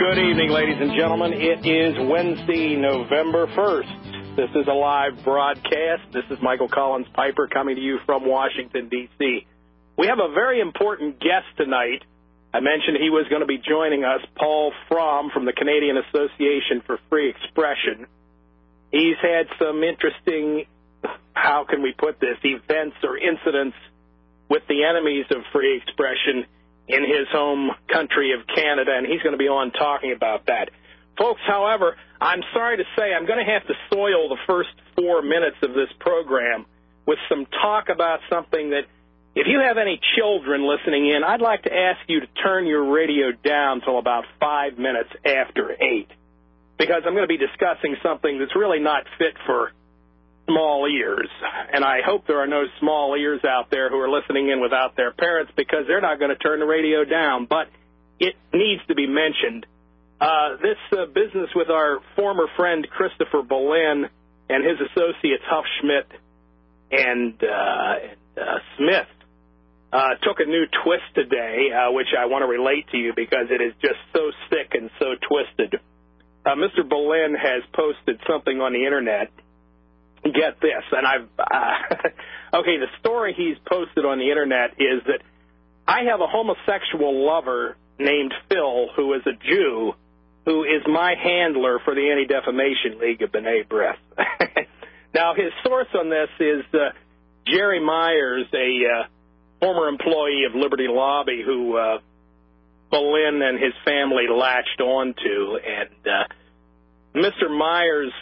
Good evening, ladies and gentlemen. It is Wednesday, November 1st. This is a live broadcast. This is Michael Collins Piper coming to you from Washington, D.C. We have a very important guest tonight. I mentioned he was going to be joining us, Paul Fromm from the Canadian Association for Free Expression. He's had some interesting, how can we put this, events or incidents with the enemies of free expression in his home country of Canada, and he's going to be on talking about that. Folks, however, I'm sorry to say I'm going to have to soil the first 4 minutes of this program with some talk about something that, if you have any children listening in, I'd like to ask you to turn your radio down till about 5 minutes after 8, because I'm going to be discussing something that's really not fit for small ears, and I hope there are no small ears out there who are listening in without their parents, because they're not going to turn the radio down, but it needs to be mentioned. This business with our former friend Christopher Boleyn and his associates Huff Schmidt and Smith took a new twist today, which I want to relate to you because it is just so sick and so twisted. Mr. Boleyn has posted something on the Internet. Get this, and okay, the story he's posted on the Internet is that I have a homosexual lover named Phil, who is a Jew, who is my handler for the Anti-Defamation League of B'nai B'rith. Now, his source on this is Jerry Myers, a former employee of Liberty Lobby, who Boleyn and his family latched onto, and Mr. Myers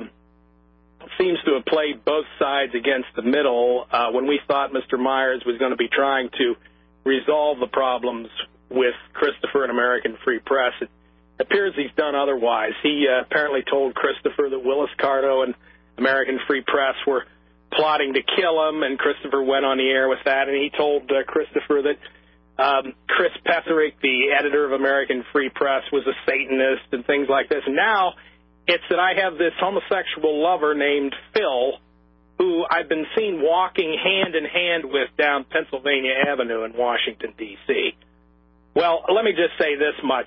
seems to have played both sides against the middle when we thought Mr. Myers was going to be trying to resolve the problems with Christopher and American Free Press. It appears he's done otherwise. He apparently told Christopher that Willis Carto and American Free Press were plotting to kill him, and Christopher went on the air with that, and he told Christopher that Chris Petherick, the editor of American Free Press, was a Satanist and things like this. And now it's that I have this homosexual lover named Phil, who I've been seen walking hand in hand with down Pennsylvania Avenue in Washington, D.C. Well, let me just say this much.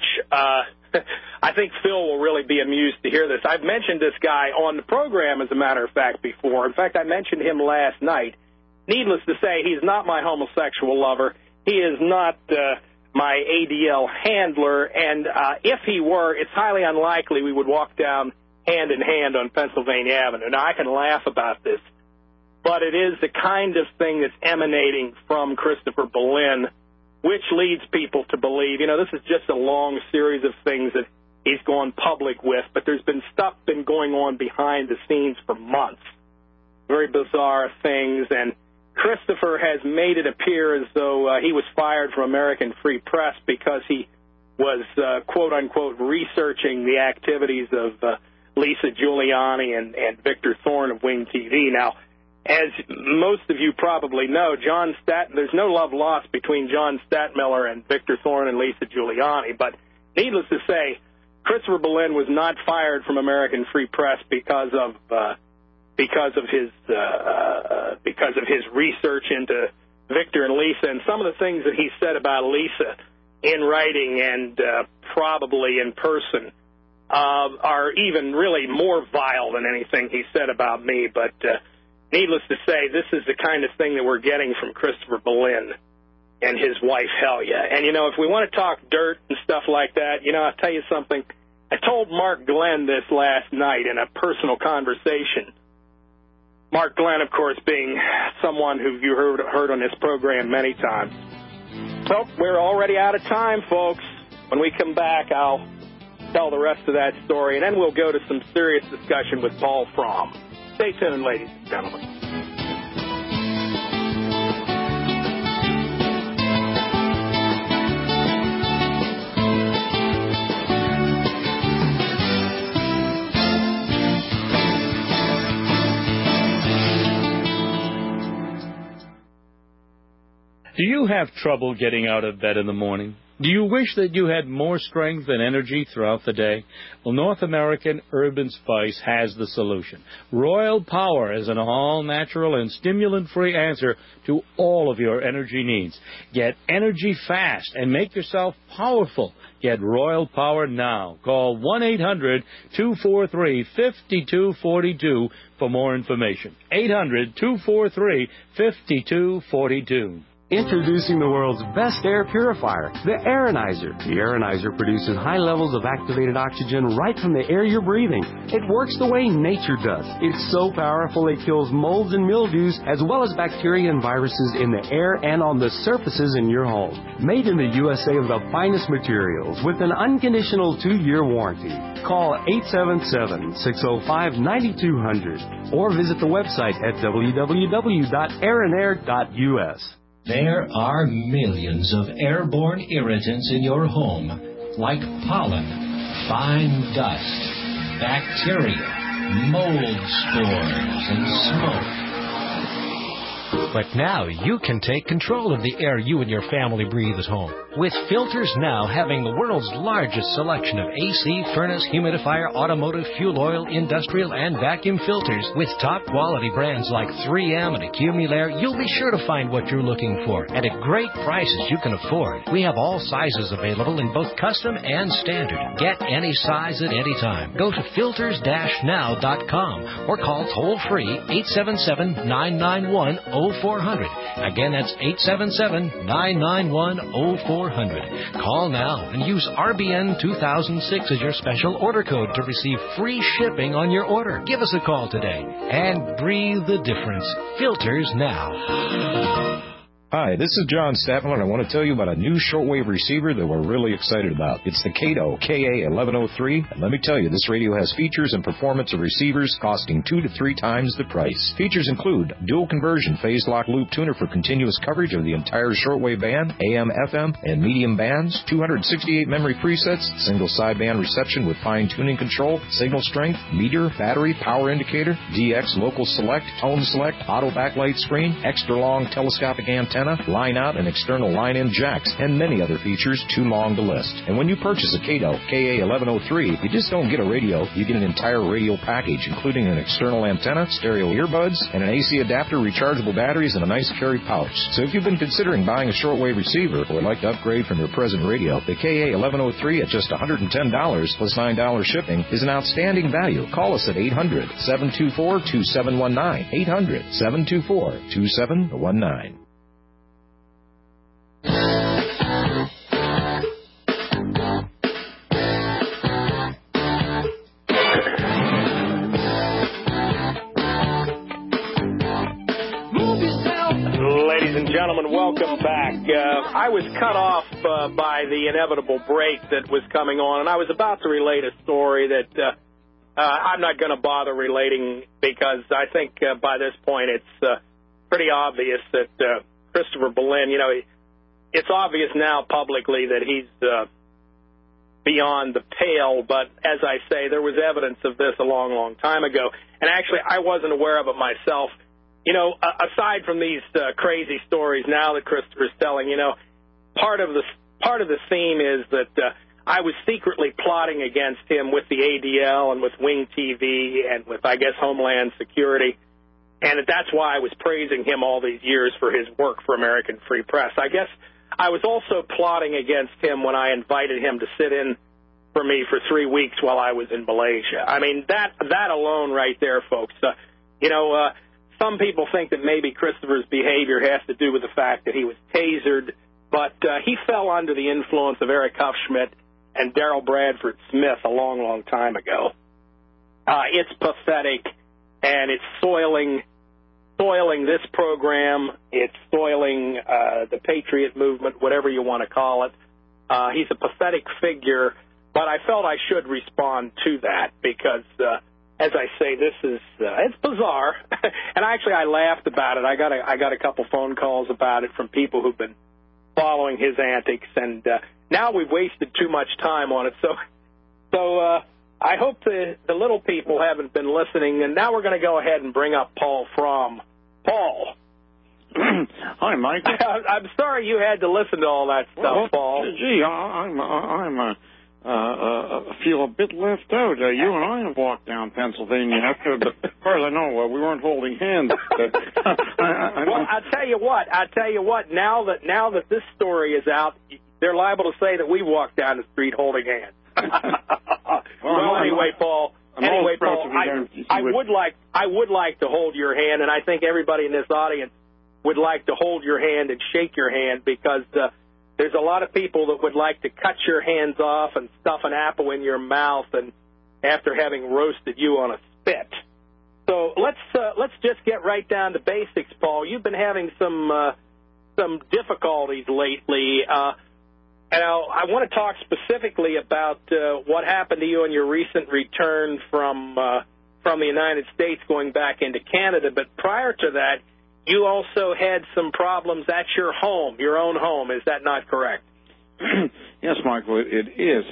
I think Phil will really be amused to hear this. I've mentioned this guy on the program, as a matter of fact, before. In fact, I mentioned him last night. Needless to say, he's not my homosexual lover. He is not my ADL handler, and if he were, it's highly unlikely we would walk down hand in hand on Pennsylvania Avenue. Now, I can laugh about this, but it is the kind of thing that's emanating from Christopher Boleyn, which leads people to believe, this is just a long series of things that he's gone public with, but there's been stuff been going on behind the scenes for months. Very bizarre things, and Christopher has made it appear as though he was fired from American Free Press because he was, quote-unquote, researching the activities of Lisa Giuliani and Victor Thorne of Wing TV. Now, as most of you probably know, there's no love lost between John Stadtmiller and Victor Thorne and Lisa Giuliani, but needless to say, Christopher Boleyn was not fired from American Free Press because of his research into Victor and Lisa, and some of the things that he said about Lisa in writing and probably in person are even really more vile than anything he said about me. But needless to say, this is the kind of thing that we're getting from Christopher Boleyn and his wife, Helia. And, if we want to talk dirt and stuff like that, I'll tell you something. I told Mark Glenn this last night in a personal conversation. Mark Glenn, of course, being someone who you heard on this program many times. So we're already out of time, folks. When we come back, I'll tell the rest of that story, and then we'll go to some serious discussion with Paul Fromm. Stay tuned, ladies and gentlemen. Do you have trouble getting out of bed in the morning? Do you wish that you had more strength and energy throughout the day? Well, North American Herb & Spice has the solution. Royal Power is an all-natural and stimulant-free answer to all of your energy needs. Get energy fast and make yourself powerful. Get Royal Power now. Call 1-800-243-5242 for more information. 800-243-5242. Introducing the world's best air purifier, the Aeronizer. The Aeronizer produces high levels of activated oxygen right from the air you're breathing. It works the way nature does. It's so powerful it kills molds and mildews as well as bacteria and viruses in the air and on the surfaces in your home. Made in the USA with the finest materials with an unconditional 2-year warranty. Call 877-605-9200 or visit the website at www.aeronair.us. There are millions of airborne irritants in your home, like pollen, fine dust, bacteria, mold spores, and smoke. But now you can take control of the air you and your family breathe at home. With Filters Now having the world's largest selection of AC, furnace, humidifier, automotive, fuel oil, industrial, and vacuum filters with top quality brands like 3M and Accumulair, you'll be sure to find what you're looking for and at great prices you can afford. We have all sizes available in both custom and standard. Get any size at any time. Go to filters-now.com or call toll-free 877-991-0400. Again, that's 877-991-0400. Call now and use RBN 2006 as your special order code to receive free shipping on your order. Give us a call today and breathe the difference. Filters Now. Hi, this is John Statman, and I want to tell you about a new shortwave receiver that we're really excited about. It's the Kato KA1103, and let me tell you, this radio has features and performance of receivers costing 2 to 3 times the price. Features include dual conversion phase lock loop tuner for continuous coverage of the entire shortwave band, AM, FM, and medium bands, 268 memory presets, single sideband reception with fine-tuning control, signal strength, meter, battery, power indicator, DX local select, tone select, auto backlight screen, extra long telescopic antenna, line out and external line-in jacks, and many other features too long to list. And when you purchase a Kato KA1103, you just don't get a radio, you get an entire radio package, including an external antenna, stereo earbuds, and an AC adapter, rechargeable batteries, and a nice carry pouch. So if you've been considering buying a shortwave receiver or would like to upgrade from your present radio, the KA1103 at just $110 plus $9 shipping is an outstanding value. Call us at 800-724-2719. 800-724-2719. Ladies and gentlemen, welcome back. I was cut off by the inevitable break that was coming on, and I was about to relate a story that I'm not going to bother relating because I think by this point it's pretty obvious that Christopher Berlin, you know, it's obvious now publicly that he's beyond the pale, but as I say, there was evidence of this a long, long time ago, and actually I wasn't aware of it myself. You know, aside from these crazy stories now that Christopher's telling, you know, part of the theme is that I was secretly plotting against him with the ADL and with Wing TV and with, I guess, Homeland Security, and that's why I was praising him all these years for his work for American Free Press. I guess I was also plotting against him when I invited him to sit in for me for 3 weeks while I was in Malaysia. I mean, that alone right there, folks, some people think that maybe Christopher's behavior has to do with the fact that he was tasered, but he fell under the influence of Eric Huffschmidt and Daryl Bradford Smith a long, long time ago. It's pathetic, and it's soiling this program. It's soiling the Patriot movement, whatever you want to call it. He's a pathetic figure, but I felt I should respond to that because as I say, this is it's bizarre, and actually I laughed about it. I got a couple phone calls about it from people who've been following his antics, and now we've wasted too much time on it. So I hope the little people haven't been listening, and now we're going to go ahead and bring up Paul Fromm. Paul. Hi, Mike. I'm sorry you had to listen to all that stuff, Paul. Gee, I feel a bit left out. You and I have walked down Pennsylvania after, but as far as I know, we weren't holding hands. Well, I tell you what. Now that this story is out, they're liable to say that we walked down the street holding hands. Anyway, Paul. I would like to hold your hand, and I think everybody in this audience would like to hold your hand and shake your hand, because there's a lot of people that would like to cut your hands off and stuff an apple in your mouth, and after having roasted you on a spit. So let's just get right down to basics, Paul. You've been having some difficulties lately. And I want to talk specifically about what happened to you in your recent return from the United States going back into Canada. But prior to that, you also had some problems at your home, your own home. Is that not correct? Yes, Michael, it is.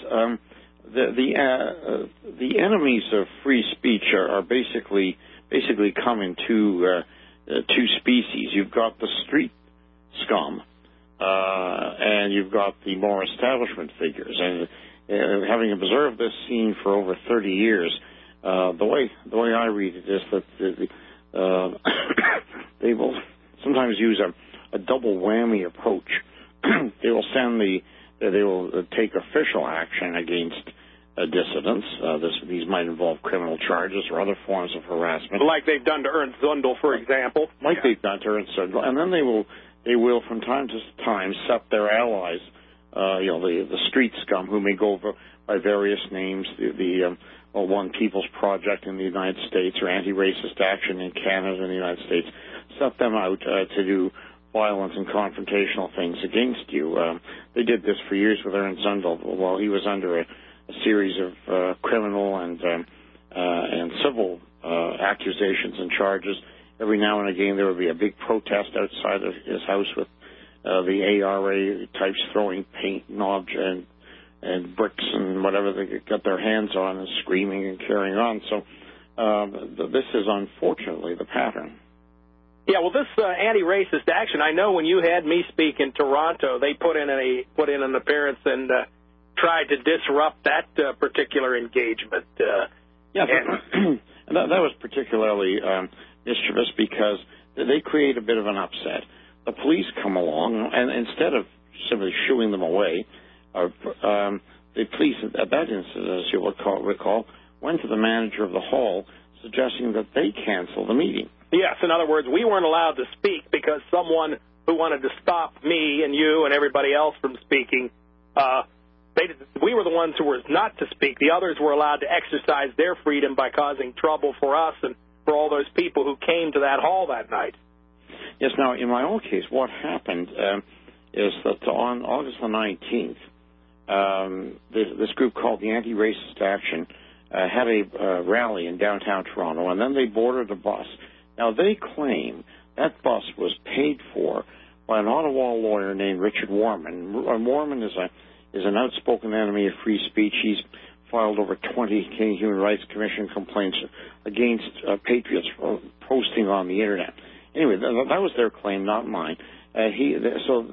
The enemies of free speech are basically come in two species. You've got the street scum, and you've got the more establishment figures. And having observed this scene for over 30 years, the way I read it is that they will sometimes use a double whammy approach. They will take official action against dissidents. These might involve criminal charges or other forms of harassment, like they've done to Ernst Zundel, for example. They've done to Ernst Zundel, and then they will from time to time set their allies, the street scum, who may go by various names, the One People's Project in the United States or Anti-Racist Action in Canada and the United States, set them out to do violent and confrontational things against you. They did this for years with Ernst Zundel while he was under a series of criminal and civil accusations and charges. Every now and again there would be a big protest outside of his house with the ARA types throwing paint knobs and bricks and whatever they could get their hands on and screaming and carrying on. So this is unfortunately the pattern. Yeah, well, this anti-racist action, I know when you had me speak in Toronto, they put in an appearance and tried to disrupt that particular engagement. And that was particularly mischievous because they create a bit of an upset. The police come along, and instead of simply shooing them away, the police at that incident, as you'll recall, went to the manager of the hall suggesting that they cancel the meeting. Yes, in other words, we weren't allowed to speak because someone who wanted to stop me and you and everybody else from speaking, we were the ones who were not to speak. The others were allowed to exercise their freedom by causing trouble for us and for all those people who came to that hall that night. Yes, now, in my own case, what happened is that on August the 19th, this group called the Anti-Racist Action had a rally in downtown Toronto, and then they boarded a bus. Now, they claim that bus was paid for by an Ottawa lawyer named Richard Warman. Warman is an outspoken enemy of free speech. He's filed over 20 Canadian Human Rights Commission complaints against patriots for posting on the Internet. Anyway, that was their claim, not mine. So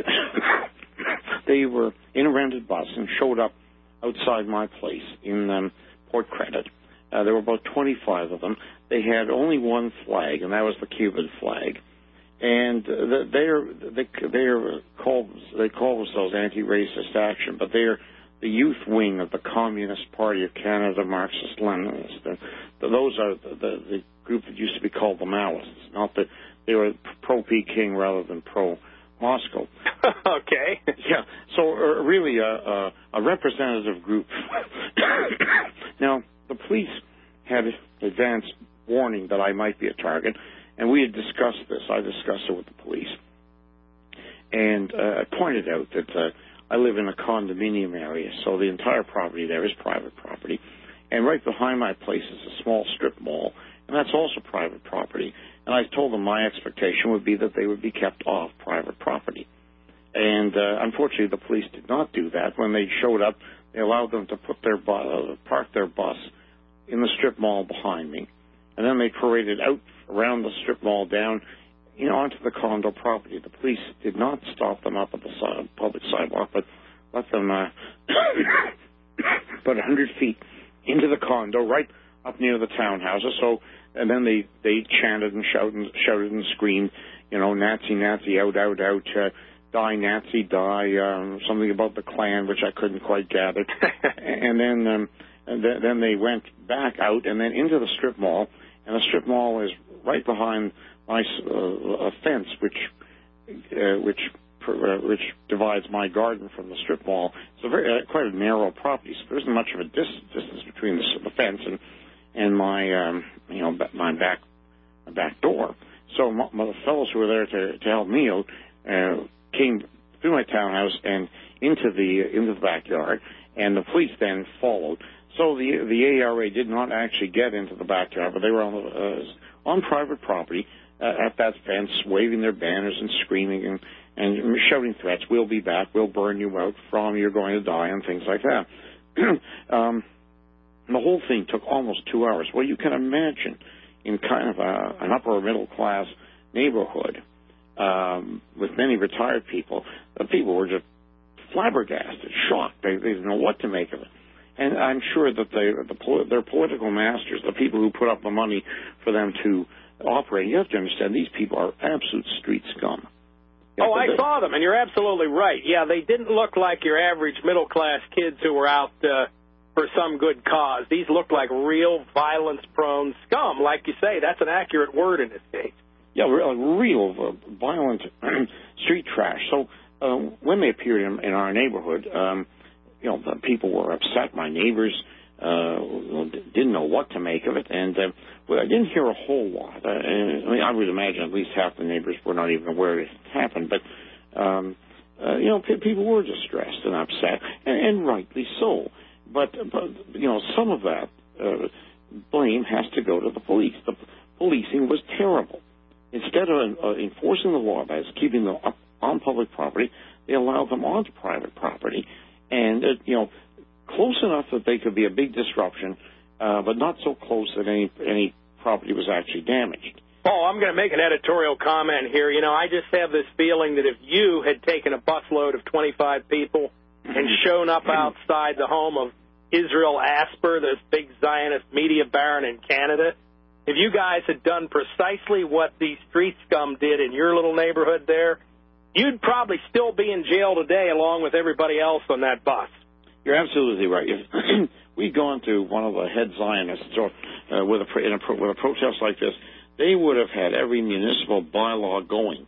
they were in a rented bus and showed up outside my place in Port Credit. There were about 25 of them. They had only one flag, and that was the Cuban flag. And they call themselves Anti-Racist Action, but they're the youth wing of the Communist Party of Canada, Marxist-Leninists. Those are the group that used to be called the Maoists. Not that they were pro-Peking rather than pro-Moscow. Okay. Yeah. So really a representative group. Now, the police had advance warning that I might be a target, and we had discussed this. I discussed it with the police. And I pointed out that I live in a condominium area, so the entire property there is private property. And right behind my place is a small strip mall, and that's also private property. And I told them my expectation would be that they would be kept off private property. And unfortunately, the police did not do that. When they showed up, they allowed them to park their bus in the strip mall behind me. And then they paraded out around the strip mall down onto the condo property. The police did not stop them up at the public sidewalk, but let them about 100 feet into the condo, right up near the townhouses. So, and then they chanted and shouted and screamed, Nazi, Nazi, out, out, out, die, Nazi, die, something about the Klan, which I couldn't quite gather. And then they went back out and then into the strip mall, and the strip mall is right behind a fence, which divides my garden from the strip mall. It's quite a narrow property, so there isn't much of a distance between the fence and my back door. So the fellows who were there to help me out came through my townhouse and into the backyard, and the police then followed. So the ARA did not actually get into the backyard, but they were on private property at that fence, waving their banners and screaming and shouting threats. We'll be back. We'll burn you out. From you're going to die, and things like that. The whole thing took almost 2 hours. Well, you can imagine in kind of an upper middle class neighborhood with many retired people, the people were just flabbergasted, shocked. They didn't know what to make of it. And I'm sure that their political masters, the people who put up the money for them to operate, you have to understand these people are absolute street scum. I saw them, and you're absolutely right. Yeah, they didn't look like your average middle-class kids who were out for some good cause. These looked like real violence-prone scum. Like you say, that's an accurate word in this case. Yeah, real violent street trash. So when they appeared in our neighborhood, the people were upset. My neighbors didn't know what to make of it, and I didn't hear a whole lot. I would imagine at least half the neighbors were not even aware it had happened. But people were distressed and upset, and rightly so. But some of that blame has to go to the police. The policing was terrible. Instead of enforcing the law, that is keeping them up on public property, they allowed them onto private property, and close enough that they could be a big disruption, but not so close that any property was actually damaged. Oh, I'm going to make an editorial comment here. I just have this feeling that if you had taken a busload of 25 people and shown up outside the home of Israel Asper, this big Zionist media baron in Canada, if you guys had done precisely what these street scum did in your little neighborhood there, you'd probably still be in jail today along with everybody else on that bus. You're absolutely right. If we'd gone to one of the head Zionists with a protest like this, they would have had every municipal bylaw going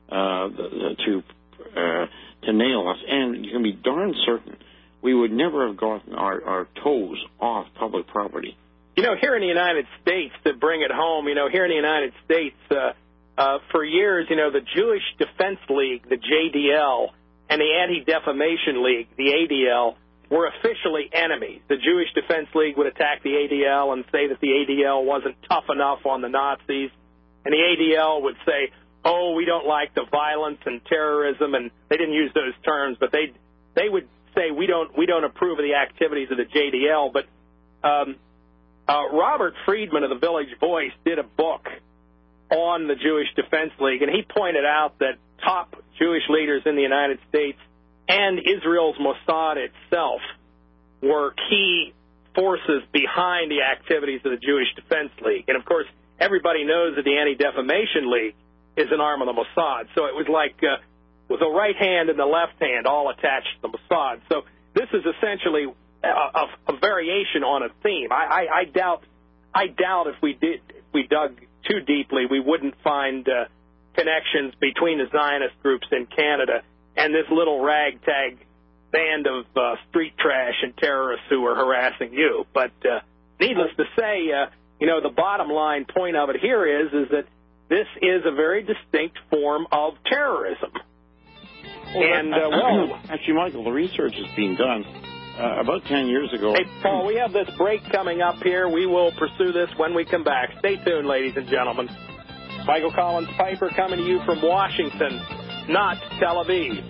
to nail us. And you can be darn certain we would never have gotten our toes off public property. Here in the United States, to bring it home, here in the United States, for years, the Jewish Defense League, the JDL, and the Anti-Defamation League, the ADL, were officially enemies. The Jewish Defense League would attack the ADL and say that the ADL wasn't tough enough on the Nazis, and the ADL would say, oh, we don't like the violence and terrorism, and they didn't use those terms, but they would say we don't approve of the activities of the JDL. But Robert Friedman of the Village Voice did a book on the Jewish Defense League, and he pointed out that top Jewish leaders in the United States and Israel's Mossad itself were key forces behind the activities of the Jewish Defense League. And, of course, everybody knows that the Anti-Defamation League is an arm of the Mossad. So it was like with the right hand and the left hand all attached to the Mossad. So this is essentially a variation on a theme. I doubt if we dug too deeply, we wouldn't find connections between the Zionist groups in Canada and this little ragtag band of street trash and terrorists who are harassing you. But needless to say, the bottom line point of it here is that this is a very distinct form of terrorism. Actually, Michael, the research is being done. About 10 years ago. Hey, Paul, we have this break coming up here. We will pursue this when we come back. Stay tuned, ladies and gentlemen. Michael Collins Piper coming to you from Washington, not Tel Aviv.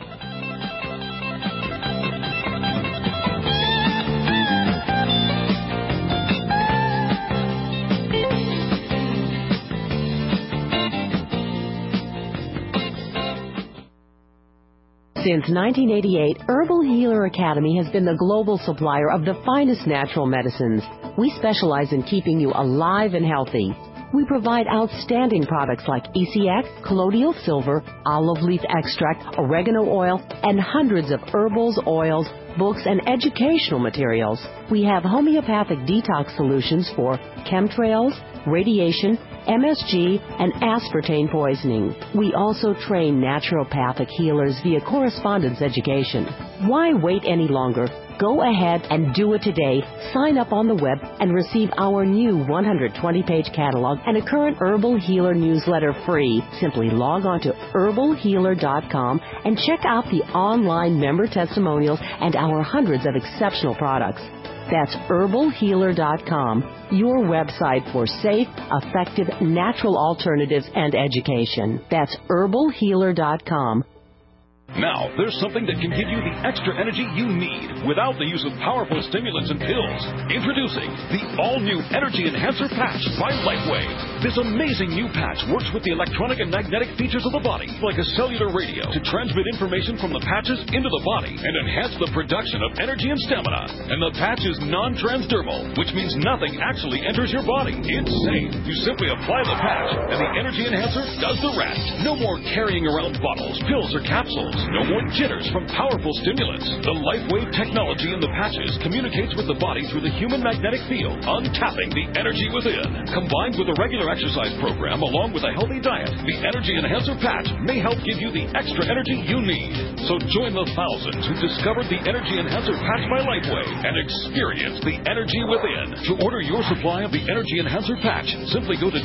Since 1988, Herbal Healer Academy has been the global supplier of the finest natural medicines. We specialize in keeping you alive and healthy. We provide outstanding products like ECX, colloidal silver, olive leaf extract, oregano oil, and hundreds of herbals, oils, books, and educational materials. We have homeopathic detox solutions for chemtrails, radiation, MSG, and aspartame poisoning. We also train naturopathic healers via correspondence education. Why wait any longer? Go ahead and do it today. Sign up on the web and receive our new 120-page catalog and a current Herbal Healer newsletter free. Simply log on to herbalhealer.com and check out the online member testimonials and our hundreds of exceptional products. That's herbalhealer.com, your website for safe, effective, natural alternatives and education. That's herbalhealer.com. Now, there's something that can give you the extra energy you need without the use of powerful stimulants and pills. Introducing the all-new Energy Enhancer Patch by LifeWave. This amazing new patch works with the electronic and magnetic features of the body, like a cellular radio, to transmit information from the patches into the body and enhance the production of energy and stamina. And the patch is non-transdermal, which means nothing actually enters your body. It's safe. You simply apply the patch, and the Energy Enhancer does the rest. No more carrying around bottles, pills, or capsules. No more jitters from powerful stimulants. The LifeWave technology in the patches communicates with the body through the human magnetic field, untapping the energy within. Combined with a regular exercise program along with a healthy diet, the Energy Enhancer Patch may help give you the extra energy you need. So join the thousands who discovered the Energy Enhancer Patch by LifeWave and experience the energy within. To order your supply of the Energy Enhancer Patch, simply go to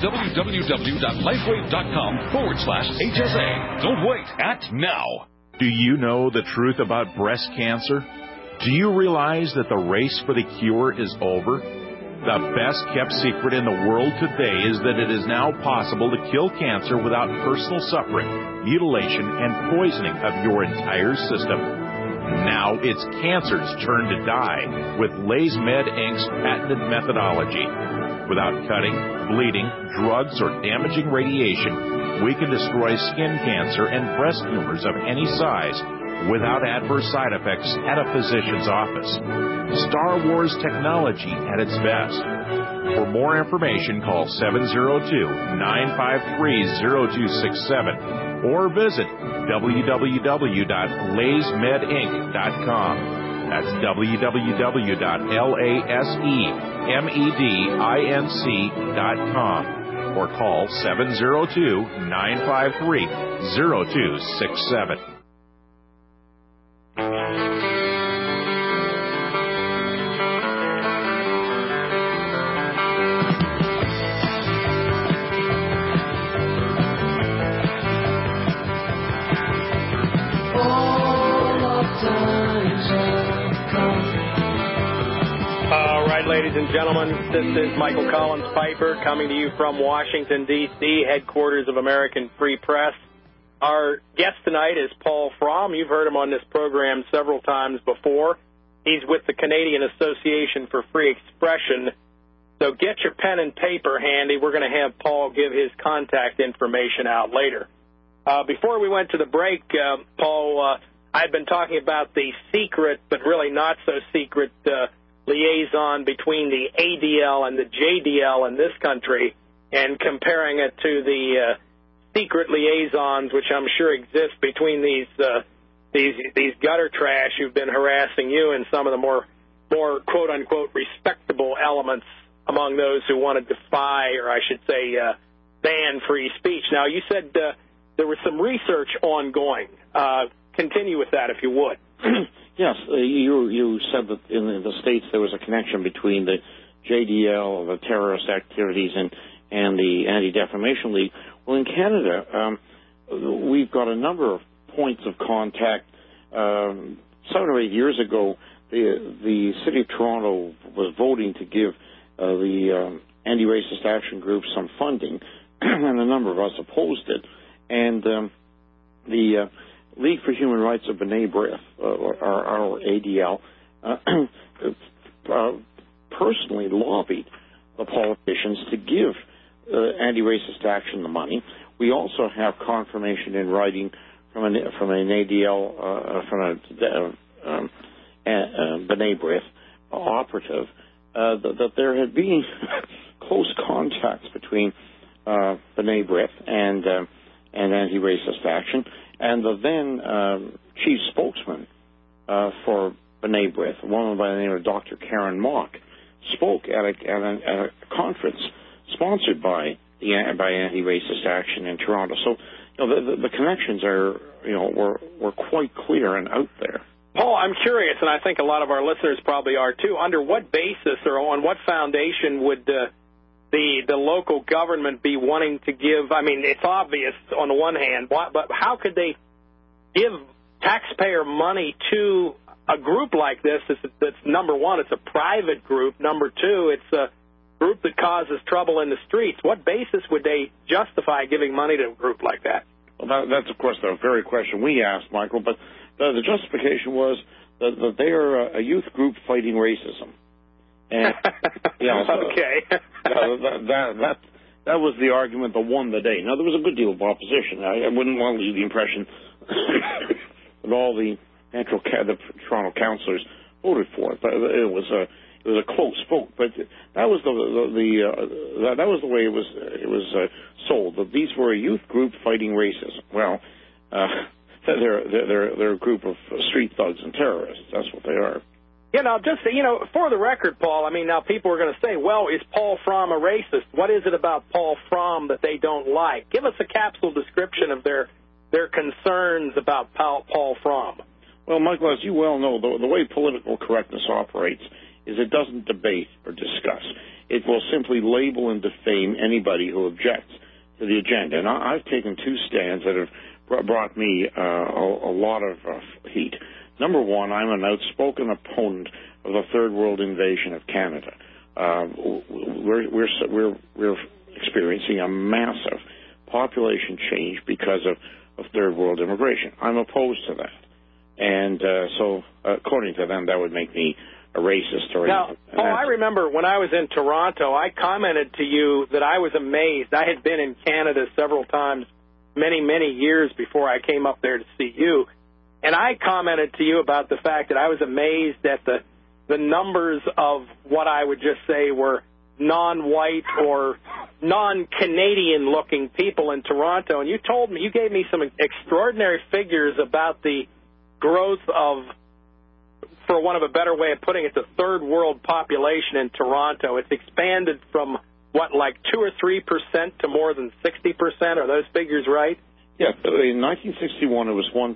www.lifewave.com/HSA. Don't wait. Act now. Do you know the truth about breast cancer? Do you realize that the race for the cure is over? The best kept secret in the world today is that it is now possible to kill cancer without personal suffering, mutilation, and poisoning of your entire system. Now it's cancer's turn to die with LaysMed Inc.'s patented methodology. Without cutting, bleeding, drugs, or damaging radiation, we can destroy skin cancer and breast tumors of any size without adverse side effects at a physician's office. Star Wars technology at its best. For more information, call 702-953-0267 or visit www.laysmedinc.com. That's www.lasemedinc.com. Or call 702-953-0267. Ladies and gentlemen, this is Michael Collins Piper coming to you from Washington, D.C., headquarters of American Free Press. Our guest tonight is Paul Fromm. You've heard him on this program several times before. He's with the Canadian Association for Free Expression. So get your pen and paper handy. We're going to have Paul give his contact information out later. Before we went to the break, Paul, I'd been talking about the secret but really not so secret liaison between the ADL and the JDL in this country and comparing it to the secret liaisons which I'm sure exist between these gutter trash who've been harassing you and some of the more quote-unquote respectable elements among those who want to defy, or I should say ban free speech. Now, you said there was some research ongoing. Continue with that if you would. Yes, you said that in the States there was a connection between the JDL, the terrorist activities, and the Anti-Defamation League. Well, in Canada, we've got a number of points of contact. 7 or 8 years ago, the City of Toronto was voting to give the anti-racist action group some funding, and a number of us opposed it. And the League for Human Rights of B'nai B'rith, our ADL, personally lobbied the politicians to give anti-racist action the money. We also have confirmation in writing from an ADL from a B'nai B'rith operative that there had been close contacts between B'nai B'rith and anti-racist action, and the then chief spokesman for B'nai B'rith, a woman by the name of Dr. Karen Mock, spoke at a conference sponsored by anti-racist action in Toronto. So, the connections were quite clear and out there. Paul, I'm curious, and I think a lot of our listeners probably are too. Under what basis or on what foundation would the local government be wanting to give? I mean, it's obvious on the one hand, but how could they give taxpayer money to a group like this? That's number one, it's a private group. Number two, it's a group that causes trouble in the streets. What basis would they justify giving money to a group like that? Well, that's, of course, the very question we asked, Michael, but the justification was that they are a youth group fighting racism. And, okay. That was the argument that won the day. Now, there was a good deal of opposition. I wouldn't want to leave the impression that all the Toronto councillors voted for it, but it was a close vote. But that was the way it was sold. That these were a youth group fighting racism. Well, they're a group of street thugs and terrorists. That's what they are. For the record, Paul, I mean, now people are going to say, well, is Paul Fromm a racist? What is it about Paul Fromm that they don't like? Give us a capsule description of their concerns about Paul Fromm. Well, Michael, as you well know, the way political correctness operates is it doesn't debate or discuss. It will simply label and defame anybody who objects to the agenda. And I've taken two stands that have brought me a lot of heat. Number one, I'm an outspoken opponent of the third world invasion of Canada. We're experiencing a massive population change because of third world immigration. I'm opposed to that. And so, according to them, that would make me a racist. Now, Paul, I remember when I was in Toronto, I commented to you that I was amazed. I had been in Canada several times, many, many years before I came up there to see you. And I commented to you about the fact that I was amazed at the numbers of what I would just say were non-white or non-Canadian-looking people in Toronto. And you gave me some extraordinary figures about the growth of, for one of a better way of putting it, the third world population in Toronto. It's expanded from, like 2 or 3% to more than 60%? Are those figures right? Yeah, in 1961 it was 1%.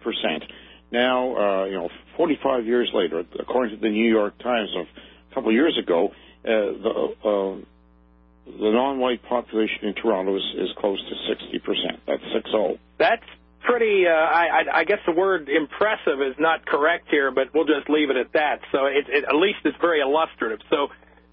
Now, 45 years later, according to the New York Times a couple of years ago, the non-white population in Toronto is close to 60%. That's 60. That's pretty, I guess the word impressive is not correct here, but we'll just leave it at that. So at least it's very illustrative. So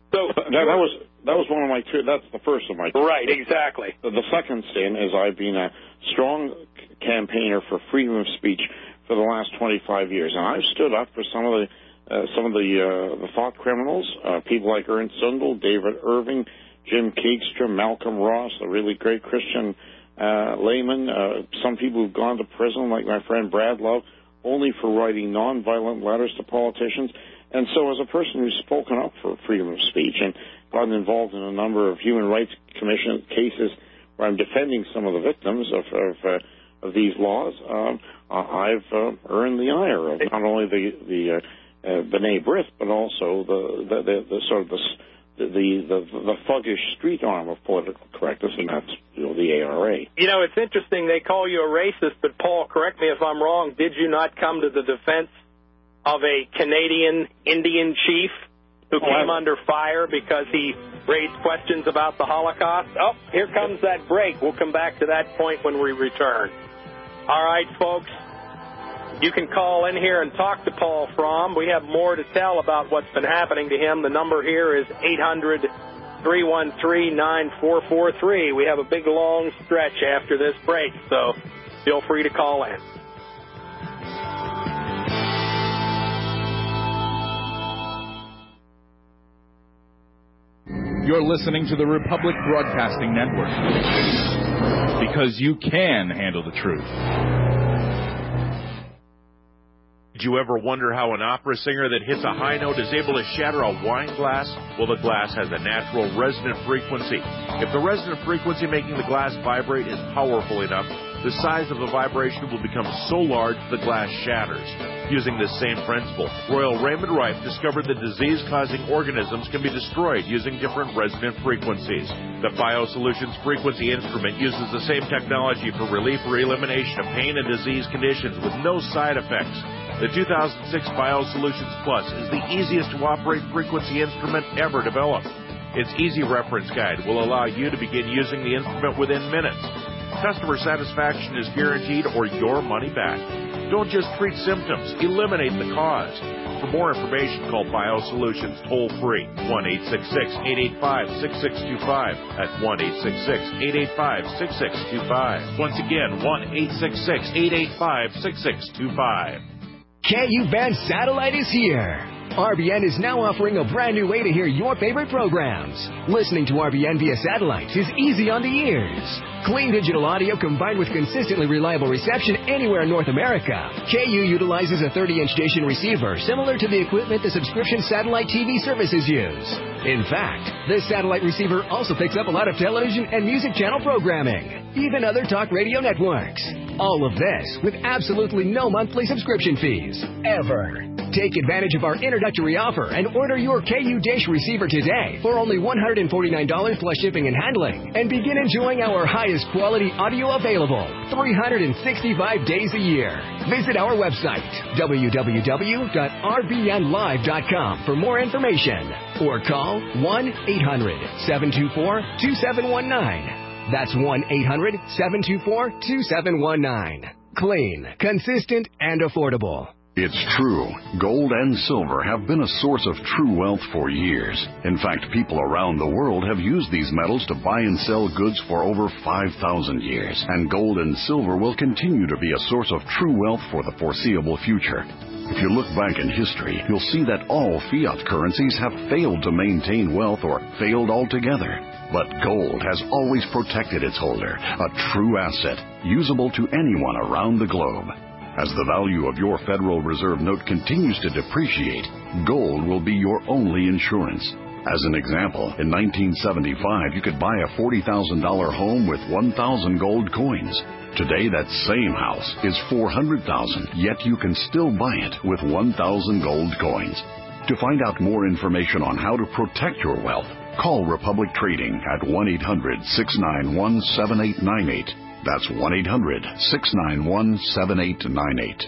that was one of my two. That's the first of my two. Right, exactly. The second sin is I've been a strong campaigner for freedom of speech for the last 25 years, and I've stood up for some of the thought criminals, people like Ernst Zundel, David Irving, Jim Keegstra, Malcolm Ross, a really great Christian layman, some people who've gone to prison, like my friend Brad Love, only for writing nonviolent letters to politicians. And so as a person who's spoken up for freedom of speech and gotten involved in a number of Human Rights Commission cases where I'm defending some of the victims of these laws, I've earned the ire of not only the B'nai B'rith, but also the sort of the thuggish street arm of political correctness, and that's the ARA. It's interesting. They call you a racist, but Paul, correct me if I'm wrong. Did you not come to the defense of a Canadian Indian chief who came under fire because he raised questions about the Holocaust? Oh, here comes that break. We'll come back to that point when we return. All right, folks. You can call in here and talk to Paul Fromm. We have more to tell about what's been happening to him. The number here is 800-313-9443. We have a big, long stretch after this break, so feel free to call in. You're listening to the Republic Broadcasting Network, because you can handle the truth. Did you ever wonder how an opera singer that hits a high note is able to shatter a wine glass? Well, the glass has a natural resonant frequency. If the resonant frequency making the glass vibrate is powerful enough, the size of the vibration will become so large the glass shatters. Using this same principle, Royal Raymond Rife discovered that disease-causing organisms can be destroyed using different resonant frequencies. The BioSolutions Frequency Instrument uses the same technology for relief or elimination of pain and disease conditions with no side effects. The 2006 BioSolutions Plus is the easiest to operate frequency instrument ever developed. Its easy reference guide will allow you to begin using the instrument within minutes. Customer satisfaction is guaranteed or your money back. Don't just treat symptoms, eliminate the cause. For more information, call BioSolutions toll-free, 1-866-885-6625 at 1-866-885-6625. Once again, 1-866-885-6625. KU Band Satellite is here. RBN is now offering a brand new way to hear your favorite programs. Listening to RBN via satellite is easy on the ears. Clean digital audio combined with consistently reliable reception anywhere in North America. KU utilizes a 30-inch dish and receiver similar to the equipment the subscription satellite TV services use. In fact, this satellite receiver also picks up a lot of television and music channel programming, even other talk radio networks. All of this with absolutely no monthly subscription fees, ever. Take advantage of our introductory offer and order your KU Dish receiver today for only $149 plus shipping and handling, and begin enjoying our highest quality audio available 365 days a year. Visit our website, www.rbnlive.com, for more information, or call 1-800-724-2719. That's 1-800-724-2719. Clean, consistent, and affordable. It's true. Gold and silver have been a source of true wealth for years. In fact, people around the world have used these metals to buy and sell goods for over 5,000 years. And gold and silver will continue to be a source of true wealth for the foreseeable future. If you look back in history, you'll see that all fiat currencies have failed to maintain wealth or failed altogether. But gold has always protected its holder, a true asset, usable to anyone around the globe. As the value of your Federal Reserve note continues to depreciate, gold will be your only insurance. As an example, in 1975, you could buy a $40,000 home with 1,000 gold coins. Today, that same house is $400,000, yet you can still buy it with 1,000 gold coins. To find out more information on how to protect your wealth, call Republic Trading at 1-800-691-7898. That's 1-800-691-7898.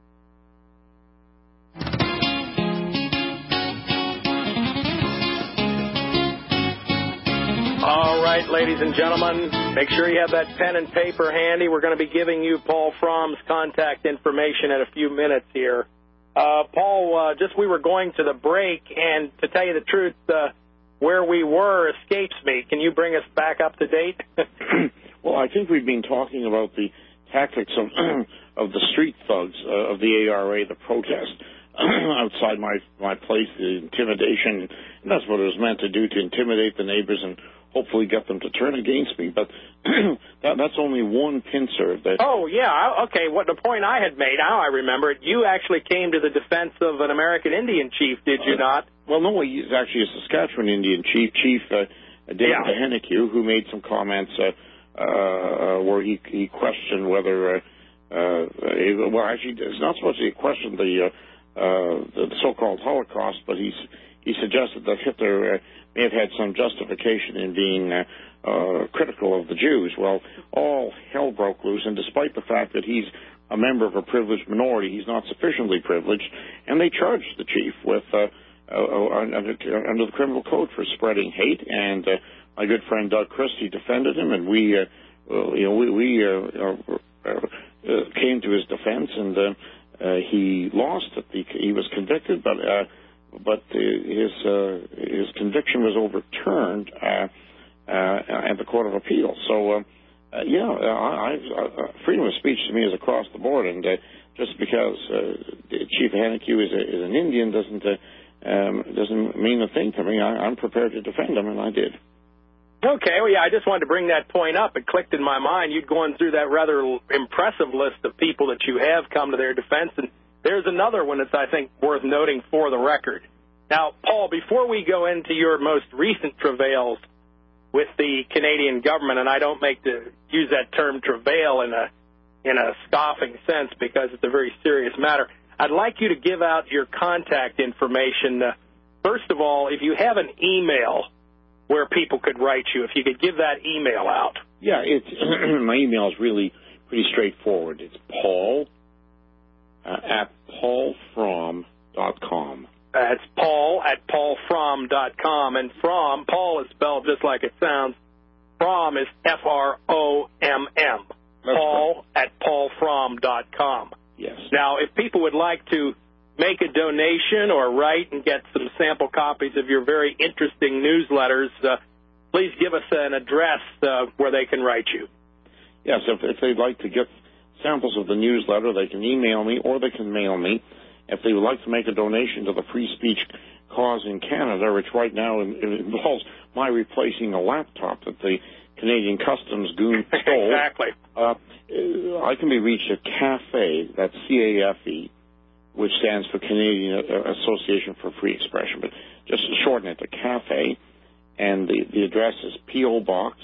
All right, ladies and gentlemen, make sure you have that pen and paper handy. We're going to be giving you Paul Fromm's contact information in a few minutes here. Paul, we were going to the break, and to tell you the truth, where we were escapes me. Can you bring us back up to date? Well, I think we've been talking about the tactics of the street thugs of the ARA, the protest outside my place, the intimidation. And that's what it was meant to do, to intimidate the neighbors and hopefully get them to turn against me. But that's only one pincer. Oh, yeah. Okay, what the point I had made, now I remember it, you actually came to the defense of an American Indian chief, did you not? Well, no, he's actually a Saskatchewan Indian chief, David Hennique, who made some comments where he questioned whether, well, actually, it's not supposed to be a question the so-called Holocaust, but he suggested that Hitler may have had some justification in being critical of the Jews. Well, all hell broke loose, and despite the fact that he's a member of a privileged minority, he's not sufficiently privileged, and they charged the chief with under the criminal code for spreading hate. And my good friend Doug Christie defended him, and we came to his defense, and he lost. He was convicted, but his conviction was overturned at the Court of Appeal. So, freedom of speech to me is across the board, and just because Chief Hennique is an Indian doesn't mean a thing to me. I'm prepared to defend him, and I did. Okay, well, yeah, I just wanted to bring that point up. It clicked in my mind. You'd gone through that rather impressive list of people that you have come to their defense, and there's another one that's, I think, worth noting for the record. Now, Paul, before we go into your most recent travails with the Canadian government, and I don't use that term travail in a scoffing sense because it's a very serious matter, I'd like you to give out your contact information. First of all, if you have an email where people could write you, if you could give that email out. Yeah, my email is really pretty straightforward. It's Paul at paulfromm.com. It's Paul at paulfromm.com. And Paul is spelled just like it sounds. Fromm is F-R-O-M-M. Paul at paulfromm.com. Yes. Now, if people would like to make a donation or write and get some sample copies of your very interesting newsletters, please give us an address where they can write you. Yes, if they'd like to get samples of the newsletter, they can email me or they can mail me. If they would like to make a donation to the free speech cause in Canada, which right now involves my replacing a laptop that the Canadian Customs goon stole. Exactly. I can be reached at CAFE, that's C-A-F-E, which stands for Canadian Association for Free Expression, but just shorten it to CAFE, and the address is P.O. Box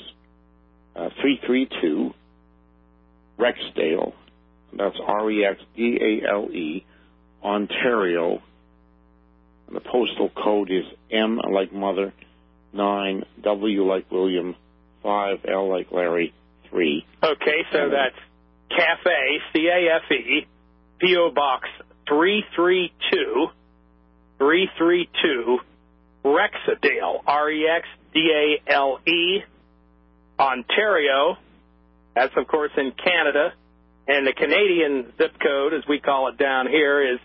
332, Rexdale, that's R-E-X-D-A-L-E, Ontario, and the postal code is M like Mother, 9, W like William, 5, L like Larry, 3. Okay, so that's CAFE, C-A-F-E, P.O. Box 332, Rexdale, R-E-X-D-A-L-E, Ontario. That's, of course, in Canada. And the Canadian zip code, as we call it down here, is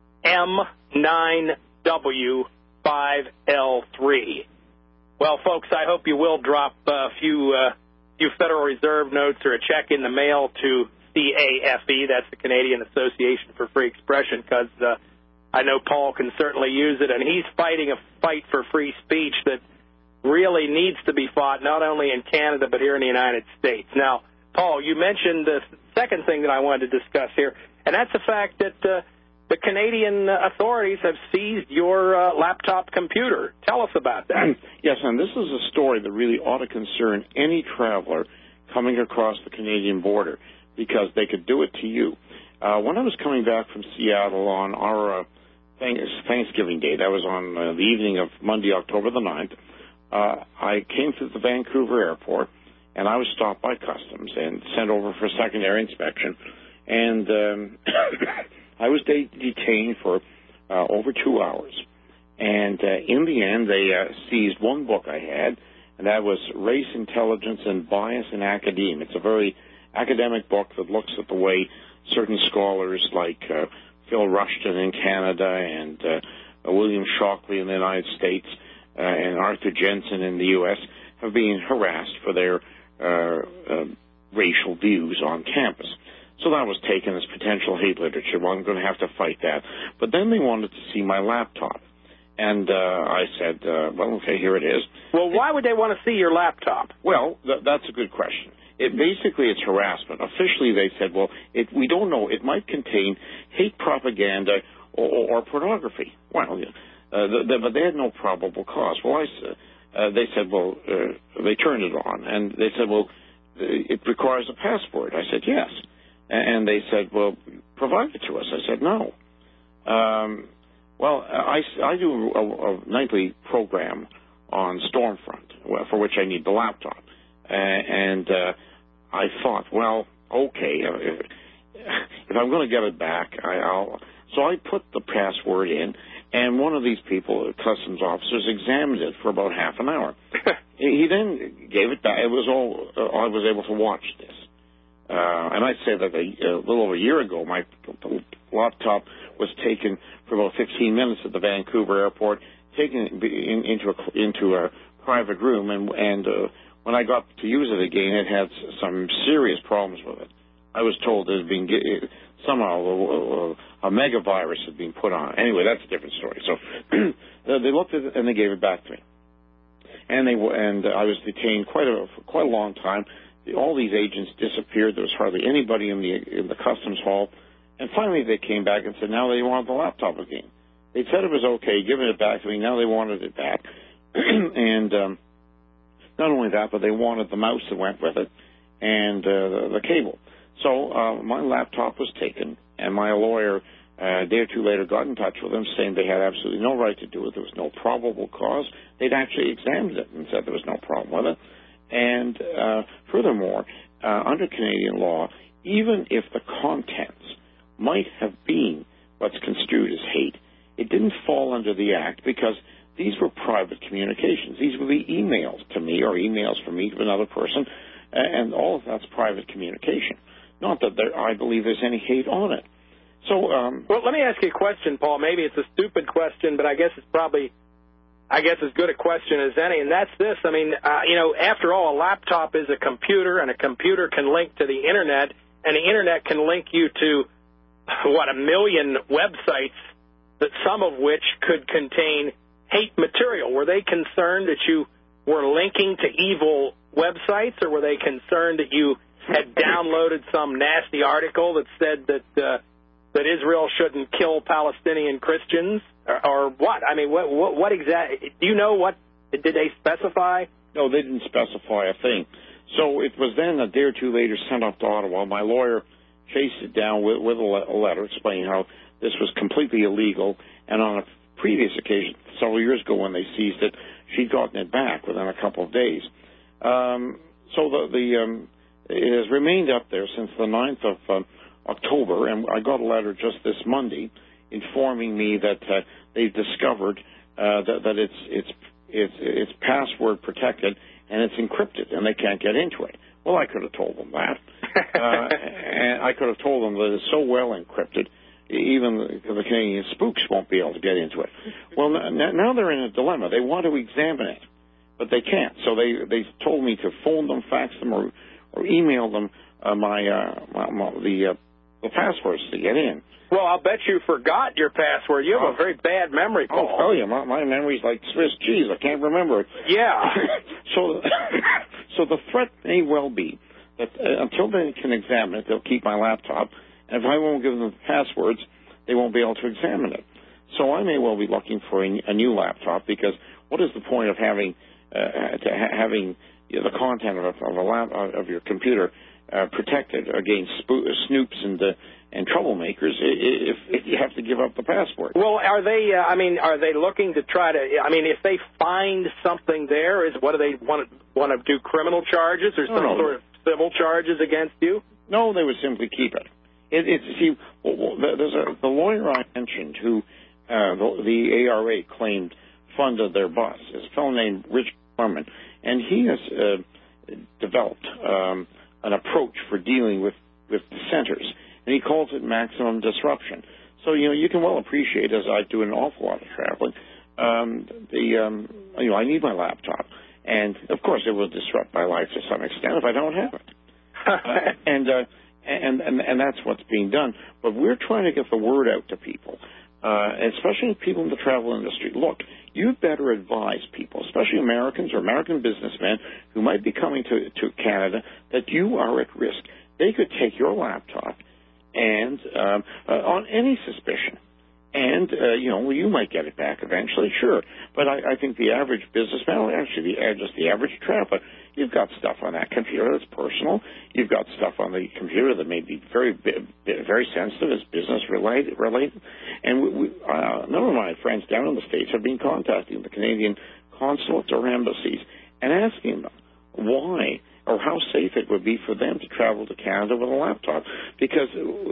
M9W5L3. Well, folks, I hope you will drop a few Federal Reserve notes or a check in the mail to CAFE, that's the Canadian Association for Free Expression, because I know Paul can certainly use it, and he's fighting a fight for free speech that really needs to be fought not only in Canada but here in the United States. Now, Paul, you mentioned the second thing that I wanted to discuss here, and that's the fact that the Canadian authorities have seized your laptop computer. Tell us about that. Yes, and this is a story that really ought to concern any traveler coming across the Canadian border, because they could do it to you. When I was coming back from Seattle on our Thanksgiving Day, that was on the evening of Monday, October the 9th, I came to the Vancouver airport, and I was stopped by Customs and sent over for secondary inspection. And I was detained for over 2 hours. And in the end, they seized one book I had, and that was Race, Intelligence, and Bias in Academia. It's a very academic book that looks at the way certain scholars like Phil Rushton in Canada and William Shockley in the United States and Arthur Jensen in the U.S. have been harassed for their racial views on campus. So that was taken as potential hate literature. Well, I'm going to have to fight that. But then they wanted to see my laptop. And I said, well, okay, here it is. Well, why would they want to see your laptop? Well, that's a good question. Basically, it's harassment. Officially, they said, well, we don't know. It might contain hate propaganda or pornography. Well, but they had no probable cause. Well, they said, well, they turned it on. And they said, well, it requires a passport. I said, yes. And they said, well, provide it to us. I said, no. Well, I do a nightly program on Stormfront, for which I need the laptop. And I thought, well, okay, if I'm going to get it back, So I put the password in, and one of these people, customs officers, examined it for about half an hour. He then gave it back. It was all I was able to watch this. And I'd say that a little over a year ago, my laptop was taken for about 15 minutes at the Vancouver airport, taken into a private room, and when I got to use it again, it had some serious problems with it. I was told it had been somehow a megavirus had been put on. Anyway, that's a different story. So they looked at it and they gave it back to me, and I was detained quite a long time. All these agents disappeared. There was hardly anybody in the customs hall, And finally they came back and said now they wanted the laptop again. They said it was okay, giving it back to me. Now they wanted it back. And not only that, but they wanted the mouse that went with it and the cable. So my laptop was taken, and my lawyer a day or two later got in touch with them saying they had absolutely no right to do it. There was no probable cause. They'd actually examined it and said there was no problem with it. And furthermore, under Canadian law, even if the contents might have been what's construed as hate, it didn't fall under the Act because these were private communications. These would be emails to me or emails from me to another person, and all of that's private communication. Not that I believe there's any hate on it. So, well, let me ask you a question, Paul. Maybe it's a stupid question, but I guess it's probably, as good a question as any, and that's this. I mean, after all, a laptop is a computer, and a computer can link to the Internet, and the Internet can link you to, 1 million websites, that some of which could contain hate material. Were they concerned that you were linking to evil websites, or were they concerned that you had downloaded some nasty article that said that Israel shouldn't kill Palestinian Christians, or what? I mean, what exactly? Do you know what did they specify? No, they didn't specify a thing. So it was then a day or two later sent up to Ottawa. My lawyer chased it down with a letter explaining how this was completely illegal, and on a previous occasion, several years ago when they seized it, she'd gotten it back within a couple of days. So it has remained up there since the 9th of October, and I got a letter just this Monday informing me that they've discovered that it's password protected and it's encrypted and they can't get into it. Well, I could have told them that, and I could have told them that it's so well encrypted, even the Canadian spooks won't be able to get into it. Well, now they're in a dilemma. They want to examine it, but they can't. So they told me to phone them, fax them, or email them the passwords to get in. Well, I'll bet you forgot your password. You have a very bad memory, Paul. I'll tell you, my memory's like Swiss cheese. I can't remember it. Yeah. So the threat may well be that until they can examine it, they'll keep my laptop. And if I won't give them the passwords, they won't be able to examine it. So I may well be looking for a new laptop, because what is the point of having the content of your computer protected against snoops and troublemakers if you have to give up the password? Well, are they looking to try to? I mean, if they find something there, what do they want to do? Criminal charges or some sort of civil charges against you? No, they would simply keep it. There's the lawyer I mentioned who the ARA claimed funded their bus. Is a fellow named Rich Norman, and he has developed an approach for dealing with dissenters, and he calls it maximum disruption. So you can well appreciate, as I do an awful lot of traveling, I need my laptop, and of course it will disrupt my life to some extent if I don't have it. And that's what's being done. But we're trying to get the word out to people, especially people in the travel industry. Look, you'd better advise people, especially Americans or American businessmen who might be coming to Canada, that you are at risk. They could take your laptop and on any suspicion. And, you might get it back eventually, sure. But I think the average businessman, actually just the average traveler, you've got stuff on that computer that's personal. You've got stuff on the computer that may be very sensitive, as business related. And a number of my friends down in the States have been contacting the Canadian consulates or embassies and asking them why or how safe it would be for them to travel to Canada with a laptop. Because